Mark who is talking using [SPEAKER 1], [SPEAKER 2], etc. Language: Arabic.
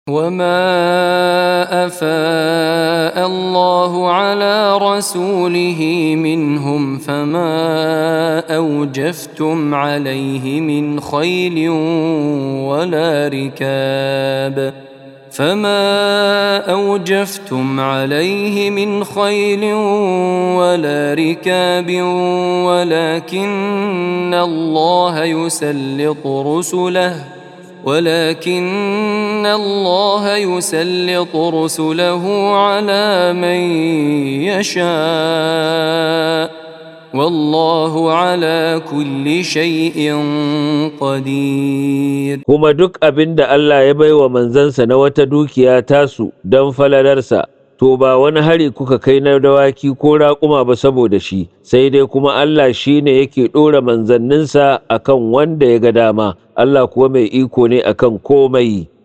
[SPEAKER 1] وما أفاء الله على رسوله منهم فما أوجفتم عليه من خيل ولا ركاب ولكن الله يسلط رسله على من يشاء والله على كل شيء قدير.
[SPEAKER 2] Kuma duk abin da Allah ya bai wa manzansa na wata dukiya tasu don falalarsa, to ba wani hari kuka kai na dawaki ko raƙuma ba saboda shi, sai dai kuma Allah shi ne yake ɗora manzanninsa akan wanda ya ga dama, Allah kuwa mai iko ne akan komai.